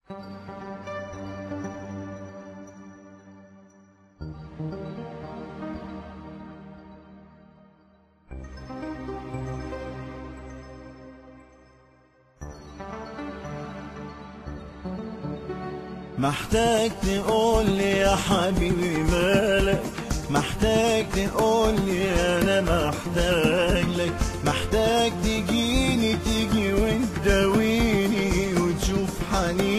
محتاج تقولي يا حبيبي مالك، محتاج تقولي انا محتاج لك، محتاج تجيني تيجي وتداويني وتشوف حنيني